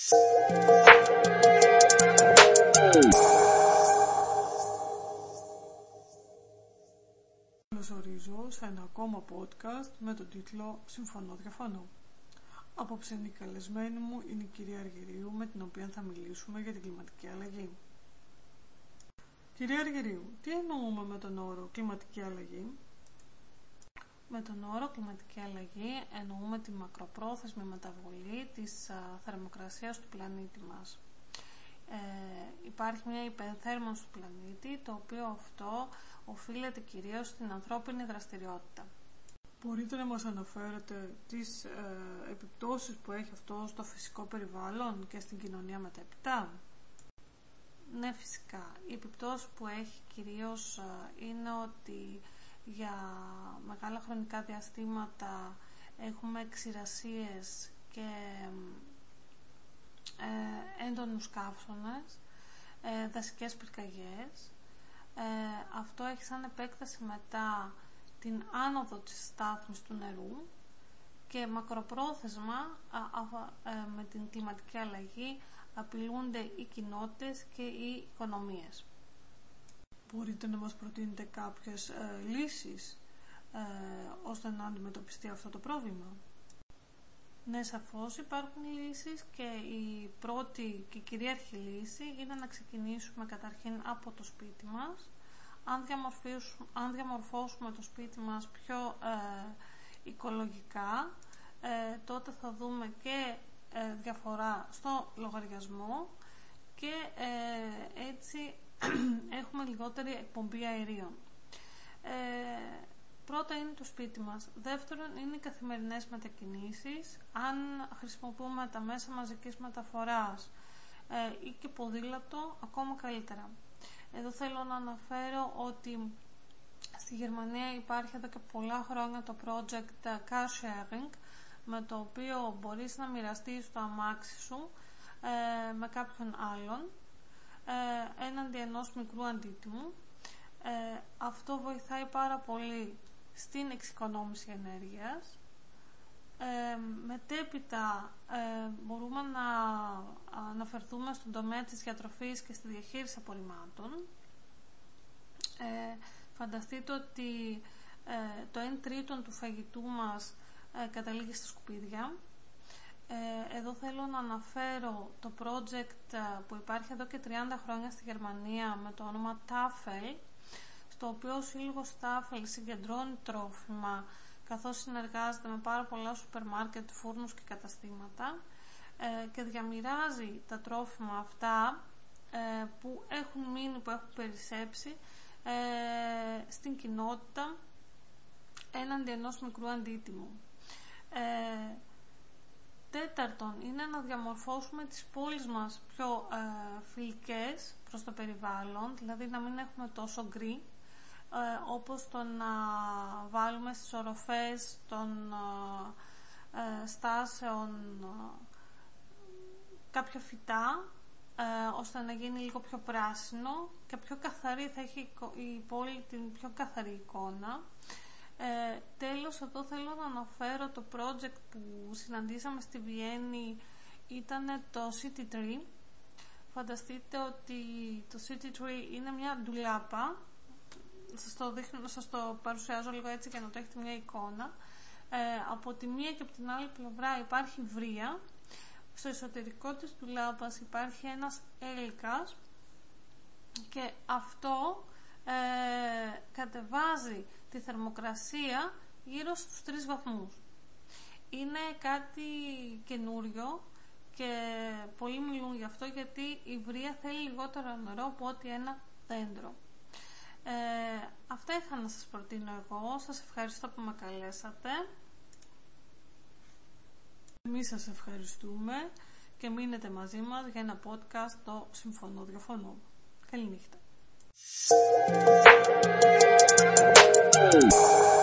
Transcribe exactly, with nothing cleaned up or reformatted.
Καλωσορίζω σε ένα ακόμα podcast με τον τίτλο «Συμφωνώ, διαφωνώ». Απόψε η καλεσμένη μου είναι η κυρία Αργυρίου, με την οποία θα μιλήσουμε για την κλιματική αλλαγή. Κυρία Αργυρίου, τι εννοούμε με τον όρο κλιματική αλλαγή? Με τον όρο κλιματική αλλαγή εννοούμε τη μακροπρόθεσμη μεταβολή της α, θερμοκρασίας του πλανήτη μας. Ε, υπάρχει μια υπερθέρμανση του πλανήτη, το οποίο αυτό οφείλεται κυρίως στην ανθρώπινη δραστηριότητα. Μπορείτε να μας αναφέρετε τις ε, επιπτώσεις που έχει αυτό στο φυσικό περιβάλλον και στην κοινωνία μετέπειτα? Ναι, φυσικά. Οι επιπτώσεις που έχει κυρίως ε, είναι ότι για μεγάλα χρονικά διαστήματα έχουμε ξηρασίες και ε, έντονους καύσωνες, ε, δασικές πυρκαγιές. Ε, αυτό έχει σαν επέκταση μετά την άνοδο της στάθμης του νερού και μακροπρόθεσμα α, α, ε, με την κλιματική αλλαγή απειλούνται οι κοινότητες και οι οικονομίες. Μπορείτε να μας προτείνετε κάποιες ε, λύσεις ε, ώστε να αντιμετωπιστεί αυτό το πρόβλημα? Ναι, σαφώς υπάρχουν λύσεις και η πρώτη και κυρίαρχη λύση είναι να ξεκινήσουμε καταρχήν από το σπίτι μας. Αν διαμορφώσουμε, αν διαμορφώσουμε το σπίτι μας πιο ε, οικολογικά, ε, τότε θα δούμε και ε, διαφορά στο λογαριασμό και ε, έτσι έχουμε λιγότερη εκπομπή αερίων. Ε, πρώτα είναι το σπίτι μας. Δεύτερον είναι οι καθημερινές μετακινήσεις. Αν χρησιμοποιούμε τα μέσα μαζικής μεταφοράς ε, ή και ποδήλατο, ακόμα καλύτερα. Εδώ θέλω να αναφέρω ότι στη Γερμανία υπάρχει εδώ και πολλά χρόνια το project Car Sharing, με το οποίο μπορείς να μοιραστείς το αμάξι σου ε, με κάποιον άλλον ε, έναντι ενός μικρού αντίτιμου. Ε, αυτό βοηθάει πάρα πολύ στην εξοικονόμηση ενέργειας. Ε, μετέπειτα ε, μπορούμε να αναφερθούμε στον τομέα της διατροφής και στη διαχείριση απορριμμάτων. Ε, φανταστείτε ότι ε, το ένα τρίτο του φαγητού μας ε, καταλήγει στα σκουπίδια. Ε, εδώ θέλω να αναφέρω το project ε, που υπάρχει εδώ και τριάντα χρόνια στη Γερμανία με το όνομα Tafel, στο οποίο ο σύλλογος Tafel συγκεντρώνει τρόφιμα καθώς συνεργάζεται με πάρα πολλά σούπερ μάρκετ, φούρνους και καταστήματα ε, και διαμοιράζει τα τρόφιμα αυτά ε, που έχουν μείνει, που έχουν περισσέψει ε, στην κοινότητα έναντι ενός μικρού αντίτιμου. Ε, τέταρτον, είναι να διαμορφώσουμε τις πόλεις μας πιο ε, φιλικές προς το περιβάλλον, δηλαδή να μην έχουμε τόσο γκρι, Ε, όπως το να βάλουμε στις οροφές των ε, στάσεων ε, κάποια φυτά ε, ώστε να γίνει λίγο πιο πράσινο και πιο καθαρή, θα έχει η πόλη την πιο καθαρή εικόνα. Ε, τέλος, εδώ θέλω να αναφέρω το project που συναντήσαμε στη Βιέννη, ήταν το City Tree. Φανταστείτε ότι το City Tree είναι μια ντουλάπα. Σας το, δείχνω, σας το παρουσιάζω λίγο έτσι για να το έχετε μια εικόνα. Ε, από τη μία και από την άλλη πλευρά υπάρχει βρύα. Στο εσωτερικό της ντουλάπας υπάρχει ένας έλικας και αυτό ε, κατεβάζει τη θερμοκρασία γύρω στους τρεις βαθμούς. Είναι κάτι καινούριο και πολλοί μιλούν γι' αυτό, γιατί η βρύα θέλει λιγότερο νερό από ότι ένα δέντρο. Ε, αυτά είχα να σας προτείνω εγώ. Σας ευχαριστώ που με καλέσατε. Εμείς σας ευχαριστούμε και μείνετε μαζί μας για ένα podcast, το Συμφωνώ, Διαφωνώ. Καληνύχτα.